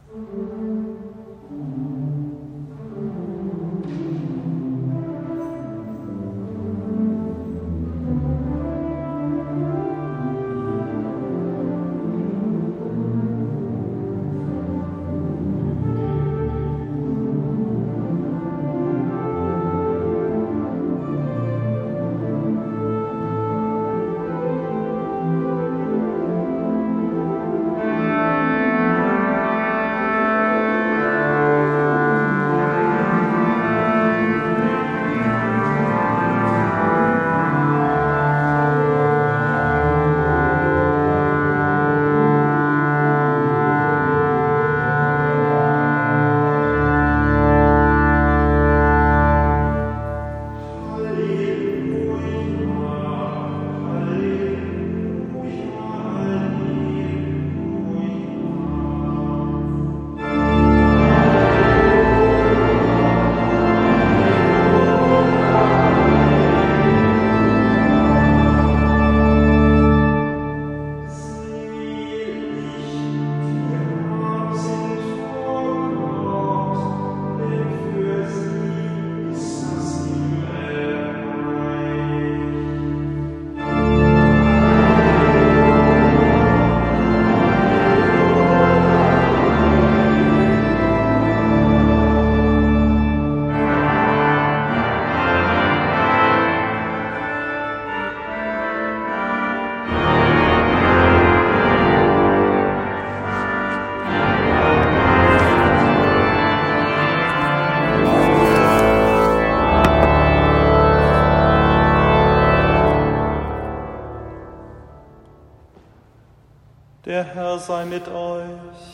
Der Herr sei mit euch.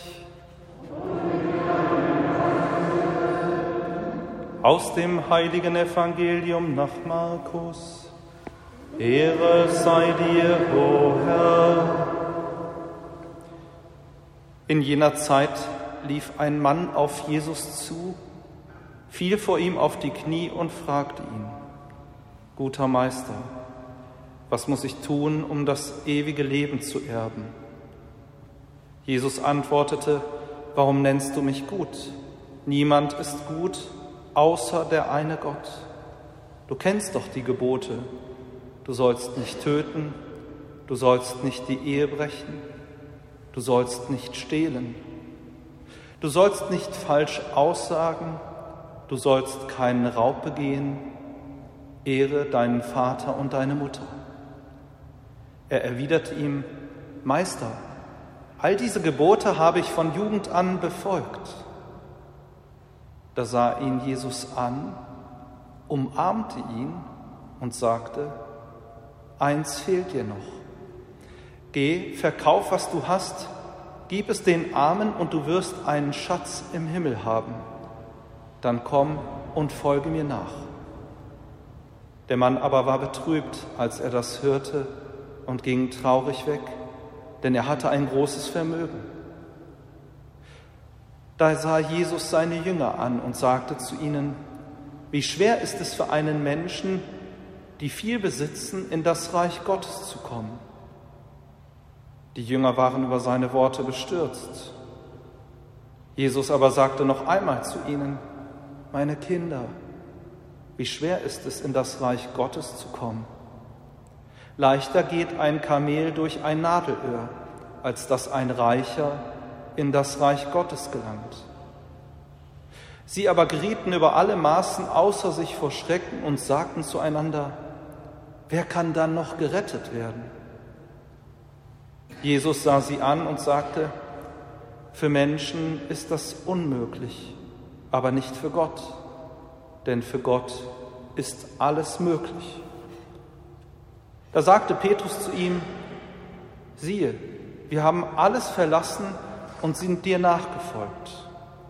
Aus dem heiligen Evangelium nach Markus. Ehre sei dir, o Herr. In jener Zeit lief ein Mann auf Jesus zu, fiel vor ihm auf die Knie und fragte ihn: Guter Meister, was muss ich tun, um das ewige Leben zu erben? Jesus antwortete: Warum nennst du mich gut? Niemand ist gut, außer der eine Gott. Du kennst doch die Gebote. Du sollst nicht töten, du sollst nicht die Ehe brechen, du sollst nicht stehlen, du sollst nicht falsch aussagen, du sollst keinen Raub begehen, ehre deinen Vater und deine Mutter. Er erwiderte ihm: Meister, all diese Gebote habe ich von Jugend an befolgt. Da sah ihn Jesus an, umarmte ihn und sagte: Eins fehlt dir noch. Geh, verkauf, was du hast, gib es den Armen und du wirst einen Schatz im Himmel haben. Dann komm und folge mir nach. Der Mann aber war betrübt, als er das hörte, und ging traurig weg, denn er hatte ein großes Vermögen. Da sah Jesus seine Jünger an und sagte zu ihnen: Wie schwer ist es für einen Menschen, die viel besitzen, in das Reich Gottes zu kommen. Die Jünger waren über seine Worte bestürzt. Jesus aber sagte noch einmal zu ihnen: Meine Kinder, wie schwer ist es, in das Reich Gottes zu kommen. Leichter geht ein Kamel durch ein Nadelöhr, als dass ein Reicher in das Reich Gottes gelangt. Sie aber gerieten über alle Maßen außer sich vor Schrecken und sagten zueinander: Wer kann dann noch gerettet werden? Jesus sah sie an und sagte: Für Menschen ist das unmöglich, aber nicht für Gott, denn für Gott ist alles möglich. Da sagte Petrus zu ihm: Siehe, wir haben alles verlassen und sind dir nachgefolgt.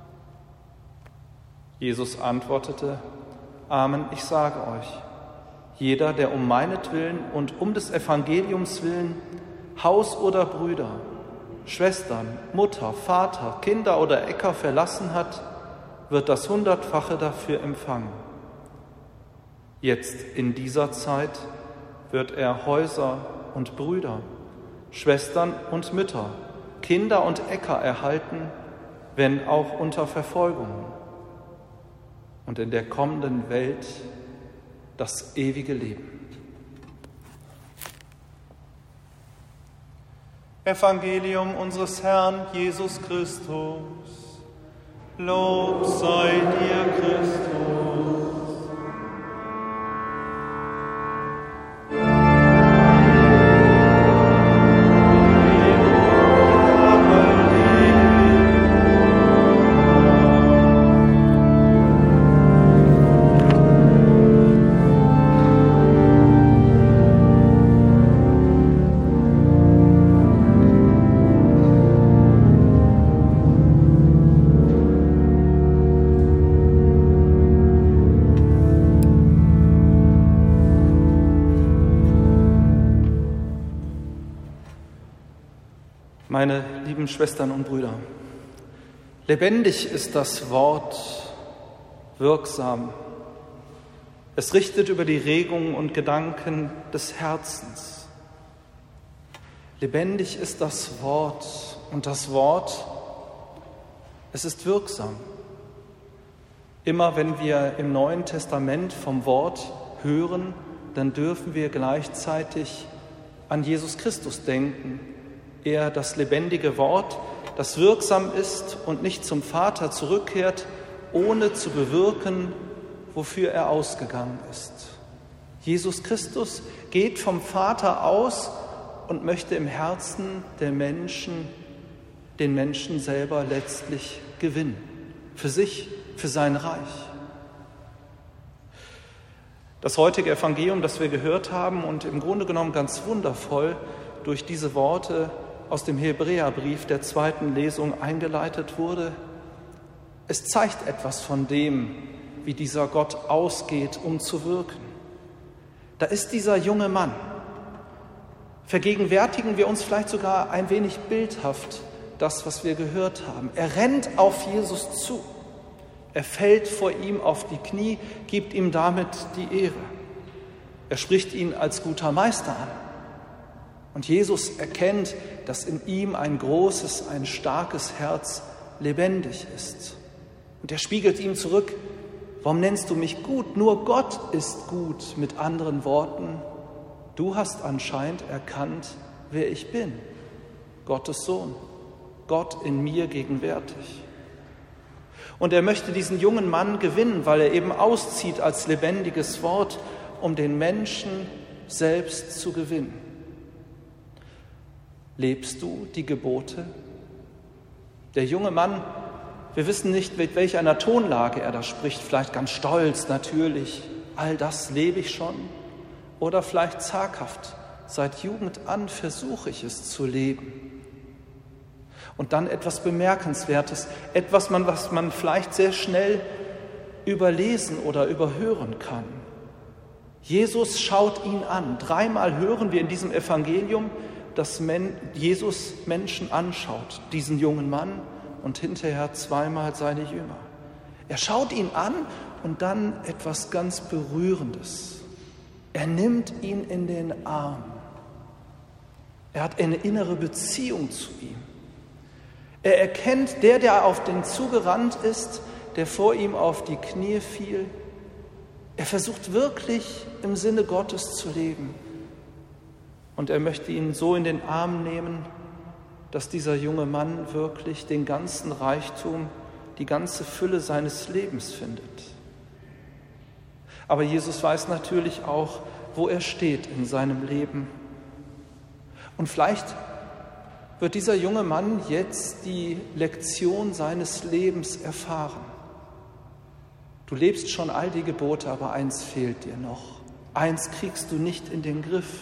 Jesus antwortete: Amen, ich sage euch, jeder, der um meinetwillen und um des Evangeliums willen Haus oder Brüder, Schwestern, Mutter, Vater, Kinder oder Äcker verlassen hat, wird das 100-fache dafür empfangen. Jetzt in dieser Zeit wird er Häuser und Brüder, Schwestern und Mütter, Kinder und Äcker erhalten wenn auch unter Verfolgung, und in der kommenden Welt das ewige Leben. Evangelium unseres Herrn Jesus Christus. Lob sei dir, Christus. Meine lieben Schwestern und Brüder, lebendig ist das Wort, wirksam. Es richtet über die Regungen und Gedanken des Herzens. Lebendig ist das Wort und das Wort, es ist wirksam. Immer wenn wir im Neuen Testament vom Wort hören, dann dürfen wir gleichzeitig an Jesus Christus denken. Er, das lebendige Wort, das wirksam ist und nicht zum Vater zurückkehrt, ohne zu bewirken, wofür er ausgegangen ist. Jesus Christus geht vom Vater aus und möchte im Herzen der Menschen den Menschen selber letztlich gewinnen. Für sich, für sein Reich. Das heutige Evangelium, das wir gehört haben und im Grunde genommen ganz wundervoll durch diese Worte aus dem Hebräerbrief der 2. Lesung eingeleitet wurde. Es zeigt etwas von dem, wie dieser Gott ausgeht, um zu wirken. Da ist dieser junge Mann. Vergegenwärtigen wir uns vielleicht sogar ein wenig bildhaft das, was wir gehört haben. Er rennt auf Jesus zu. Er fällt vor ihm auf die Knie, gibt ihm damit die Ehre. Er spricht ihn als guter Meister an. Und Jesus erkennt, dass in ihm ein großes, ein starkes Herz lebendig ist. Und er spiegelt ihm zurück: Warum nennst du mich gut? Nur Gott ist gut. Mit anderen Worten, du hast anscheinend erkannt, wer ich bin. Gottes Sohn, Gott in mir gegenwärtig. Und er möchte diesen jungen Mann gewinnen, weil er eben auszieht als lebendiges Wort, um den Menschen selbst zu gewinnen. Lebst du die Gebote? Der junge Mann, wir wissen nicht, mit welch einer Tonlage er da spricht, vielleicht ganz stolz, natürlich, all das lebe ich schon. Oder vielleicht zaghaft, seit Jugend an versuche ich es zu leben. Und dann etwas Bemerkenswertes, etwas, was man vielleicht sehr schnell überlesen oder überhören kann. Jesus schaut ihn an. 3-mal hören wir in diesem Evangelium, dass Jesus Menschen anschaut, diesen jungen Mann, und hinterher 2-mal seine Jünger. Er schaut ihn an und dann etwas ganz Berührendes. Er nimmt ihn in den Arm. Er hat eine innere Beziehung zu ihm. Er erkennt, der auf den zugerannt ist, der vor ihm auf die Knie fiel. Er versucht wirklich im Sinne Gottes zu leben. Und er möchte ihn so in den Arm nehmen, dass dieser junge Mann wirklich den ganzen Reichtum, die ganze Fülle seines Lebens findet. Aber Jesus weiß natürlich auch, wo er steht in seinem Leben. Und vielleicht wird dieser junge Mann jetzt die Lektion seines Lebens erfahren. Du lebst schon all die Gebote, aber eins fehlt dir noch. Eins kriegst du nicht in den Griff.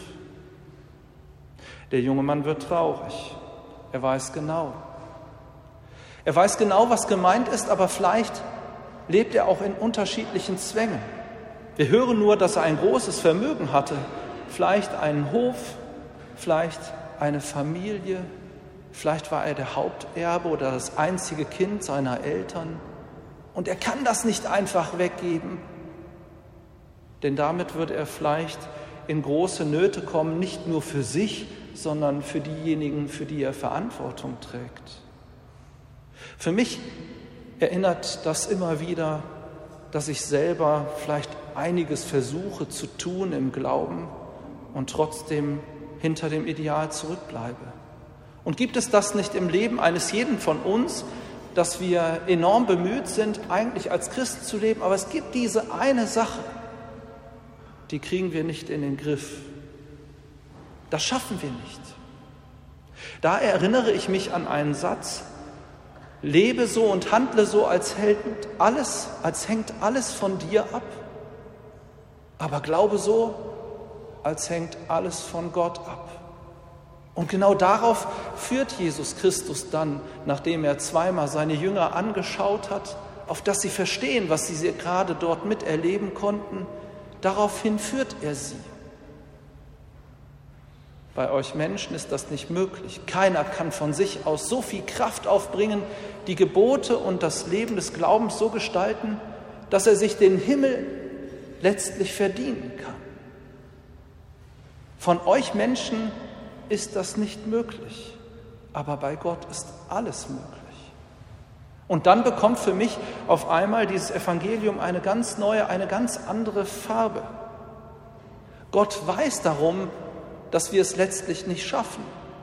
Der junge Mann wird traurig. Er weiß genau. Er weiß genau, was gemeint ist, aber vielleicht lebt er auch in unterschiedlichen Zwängen. Wir hören nur, dass er ein großes Vermögen hatte, vielleicht einen Hof, vielleicht eine Familie, vielleicht war er der Haupterbe oder das einzige Kind seiner Eltern. Und er kann das nicht einfach weggeben, denn damit wird er vielleicht in große Nöte kommen, nicht nur für sich, sondern für diejenigen, für die er Verantwortung trägt. Für mich erinnert das immer wieder, dass ich selber vielleicht einiges versuche zu tun im Glauben und trotzdem hinter dem Ideal zurückbleibe. Und gibt es das nicht im Leben eines jeden von uns, dass wir enorm bemüht sind, eigentlich als Christ zu leben, aber es gibt diese eine Sache, die kriegen wir nicht in den Griff. Das schaffen wir nicht. Da erinnere ich mich an einen Satz: Lebe so und handle so, als hängt alles von dir ab, aber glaube so, als hängt alles von Gott ab. Und genau darauf führt Jesus Christus dann, nachdem er zweimal seine Jünger angeschaut hat, auf dass sie verstehen, was sie gerade dort miterleben konnten. Daraufhin führt er sie. Bei euch Menschen ist das nicht möglich. Keiner kann von sich aus so viel Kraft aufbringen, die Gebote und das Leben des Glaubens so gestalten, dass er sich den Himmel letztlich verdienen kann. Von euch Menschen ist das nicht möglich, aber bei Gott ist alles möglich. Und dann bekommt für mich auf einmal dieses Evangelium eine ganz neue, eine ganz andere Farbe. Gott weiß darum, dass wir es letztlich nicht schaffen.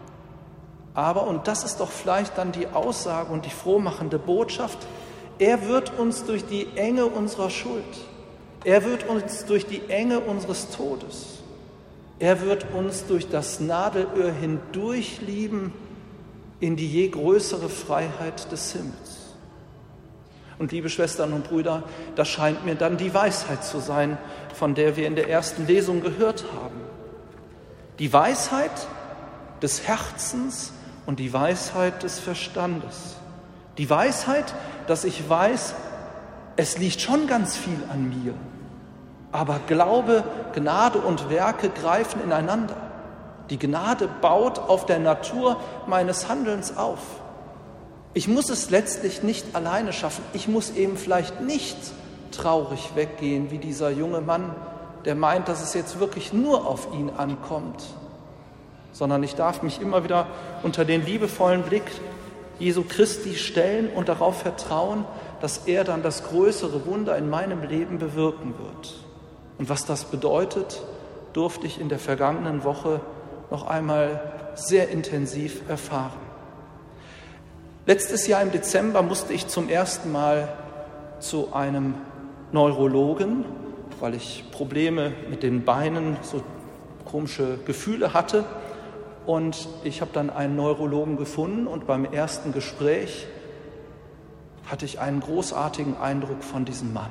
Aber, und das ist doch vielleicht dann die Aussage und die frohmachende Botschaft, er wird uns durch die Enge unserer Schuld, er wird uns durch die Enge unseres Todes, er wird uns durch das Nadelöhr hindurch lieben in die je größere Freiheit des Himmels. Und liebe Schwestern und Brüder, das scheint mir dann die Weisheit zu sein, von der wir in der ersten Lesung gehört haben. Die Weisheit des Herzens und die Weisheit des Verstandes. Die Weisheit, dass ich weiß, es liegt schon ganz viel an mir, aber Glaube, Gnade und Werke greifen ineinander. Die Gnade baut auf der Natur meines Handelns auf. Ich muss es letztlich nicht alleine schaffen. Ich muss eben vielleicht nicht traurig weggehen wie dieser junge Mann, der meint, dass es jetzt wirklich nur auf ihn ankommt, sondern ich darf mich immer wieder unter den liebevollen Blick Jesu Christi stellen und darauf vertrauen, dass er dann das größere Wunder in meinem Leben bewirken wird. Und was das bedeutet, durfte ich in der vergangenen Woche noch einmal sehr intensiv erfahren. Letztes Jahr im Dezember musste ich zum ersten Mal zu einem Neurologen, weil ich Probleme mit den Beinen, so komische Gefühle hatte. Und ich habe dann einen Neurologen gefunden und beim ersten Gespräch hatte ich einen großartigen Eindruck von diesem Mann.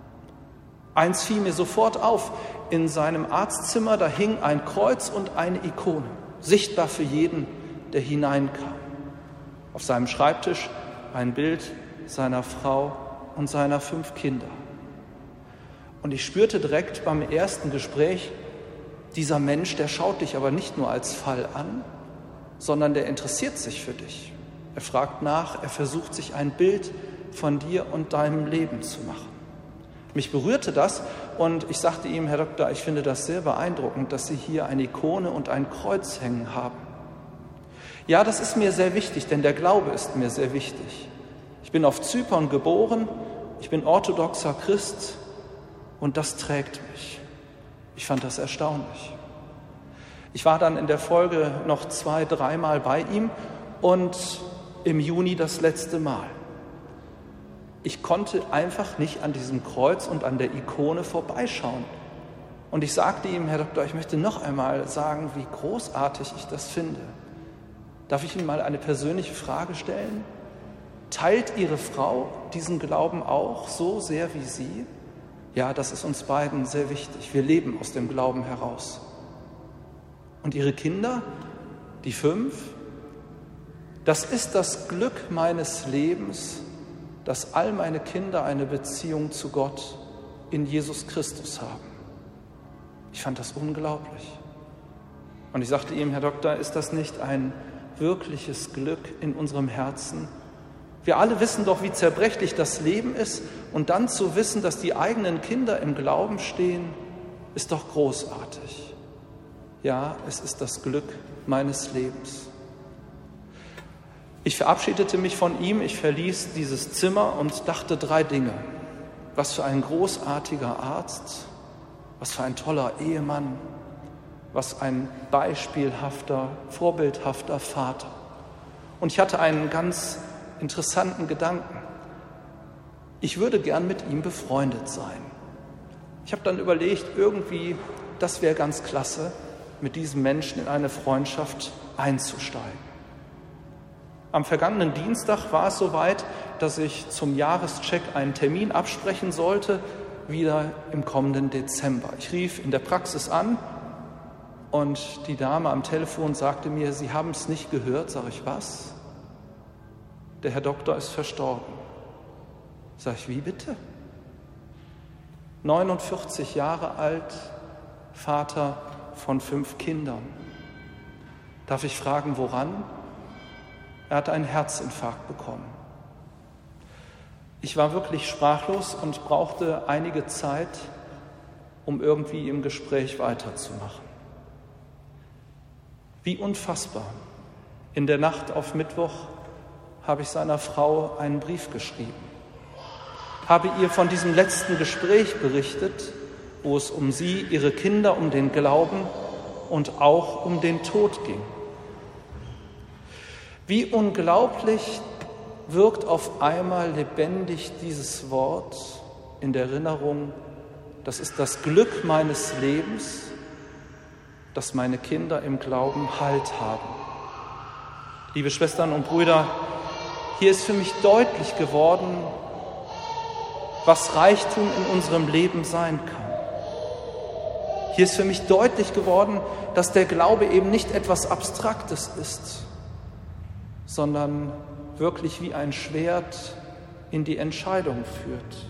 Eins fiel mir sofort auf: In seinem Arztzimmer, da hing ein Kreuz und eine Ikone, sichtbar für jeden, der hineinkam. Auf seinem Schreibtisch ein Bild seiner Frau und seiner 5 Kinder. Und ich spürte direkt beim ersten Gespräch, dieser Mensch, der schaut dich aber nicht nur als Fall an, sondern der interessiert sich für dich. Er fragt nach, er versucht sich ein Bild von dir und deinem Leben zu machen. Mich berührte das und ich sagte ihm: Herr Doktor, ich finde das sehr beeindruckend, dass Sie hier eine Ikone und ein Kreuz hängen haben. Ja, das ist mir sehr wichtig, denn der Glaube ist mir sehr wichtig. Ich bin auf Zypern geboren, ich bin orthodoxer Christ und das trägt mich. Ich fand das erstaunlich. Ich war dann in der Folge noch 2-3 Mal bei ihm und im Juni das letzte Mal. Ich konnte einfach nicht an diesem Kreuz und an der Ikone vorbeischauen. Und ich sagte ihm: Herr Doktor, ich möchte noch einmal sagen, wie großartig ich das finde. Darf ich Ihnen mal eine persönliche Frage stellen? Teilt Ihre Frau diesen Glauben auch so sehr wie Sie? Ja, das ist uns beiden sehr wichtig. Wir leben aus dem Glauben heraus. Und Ihre Kinder, die 5? Das ist das Glück meines Lebens, dass all meine Kinder eine Beziehung zu Gott in Jesus Christus haben. Ich fand das unglaublich. Und ich sagte ihm: Herr Doktor, ist das nicht ein wirkliches Glück in unserem Herzen? Wir alle wissen doch, wie zerbrechlich das Leben ist, und dann zu wissen, dass die eigenen Kinder im Glauben stehen, ist doch großartig. Ja, es ist das Glück meines Lebens. Ich verabschiedete mich von ihm, ich verließ dieses Zimmer und dachte 3 Dinge. Was für ein großartiger Arzt, was für ein toller Ehemann, was ein beispielhafter, vorbildhafter Vater. Und ich hatte einen ganz interessanten Gedanken. Ich würde gern mit ihm befreundet sein. Ich habe dann überlegt, irgendwie, das wäre ganz klasse, mit diesem Menschen in eine Freundschaft einzusteigen. Am vergangenen Dienstag war es soweit, dass ich zum Jahrescheck einen Termin absprechen sollte, wieder im kommenden Dezember. Ich rief in der Praxis an und die Dame am Telefon sagte mir, Sie haben es nicht gehört. Sag ich, was? Der Herr Doktor ist verstorben. Sag ich, wie bitte? 49 Jahre alt, Vater von 5 Kindern. Darf ich fragen, woran? Er hat einen Herzinfarkt bekommen. Ich war wirklich sprachlos und brauchte einige Zeit, um irgendwie im Gespräch weiterzumachen. Wie unfassbar. In der Nacht auf Mittwoch habe ich seiner Frau einen Brief geschrieben, habe ihr von diesem letzten Gespräch berichtet, wo es um sie, ihre Kinder, um den Glauben und auch um den Tod ging. Wie unglaublich wirkt auf einmal lebendig dieses Wort in der Erinnerung, das ist das Glück meines Lebens, dass meine Kinder im Glauben Halt haben. Liebe Schwestern und Brüder, hier ist für mich deutlich geworden, was Reichtum in unserem Leben sein kann. Hier ist für mich deutlich geworden, dass der Glaube eben nicht etwas Abstraktes ist, sondern wirklich wie ein Schwert in die Entscheidung führt.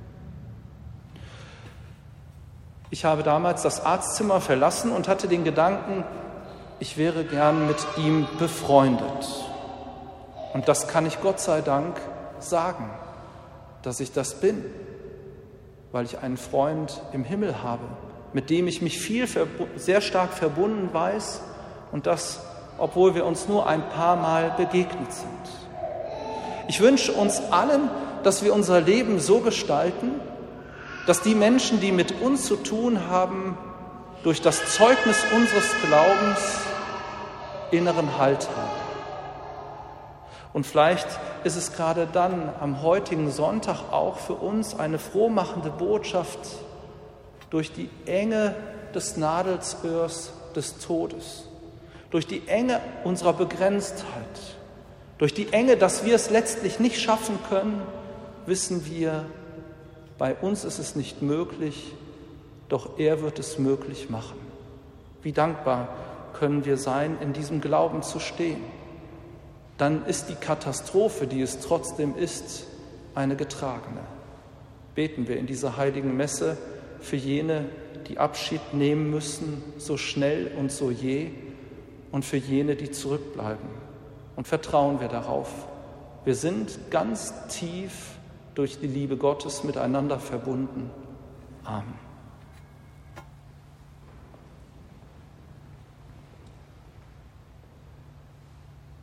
Ich habe damals das Arztzimmer verlassen und hatte den Gedanken, ich wäre gern mit ihm befreundet. Und das kann ich Gott sei Dank sagen, dass ich das bin, weil ich einen Freund im Himmel habe, mit dem ich mich sehr stark verbunden weiß und das, obwohl wir uns nur ein paar Mal begegnet sind. Ich wünsche uns allen, dass wir unser Leben so gestalten, dass die Menschen, die mit uns zu tun haben, durch das Zeugnis unseres Glaubens inneren Halt haben. Und vielleicht ist es gerade dann am heutigen Sonntag auch für uns eine frohmachende Botschaft, durch die Enge des Nadelöhrs des Todes, durch die Enge unserer Begrenztheit, durch die Enge, dass wir es letztlich nicht schaffen können, wissen wir, bei uns ist es nicht möglich, doch er wird es möglich machen. Wie dankbar können wir sein, in diesem Glauben zu stehen. Dann ist die Katastrophe, die es trotzdem ist, eine getragene. Beten wir in dieser heiligen Messe für jene, die Abschied nehmen müssen, so schnell und so je, und für jene, die zurückbleiben. Und vertrauen wir darauf. Wir sind ganz tief durch die Liebe Gottes miteinander verbunden. Amen.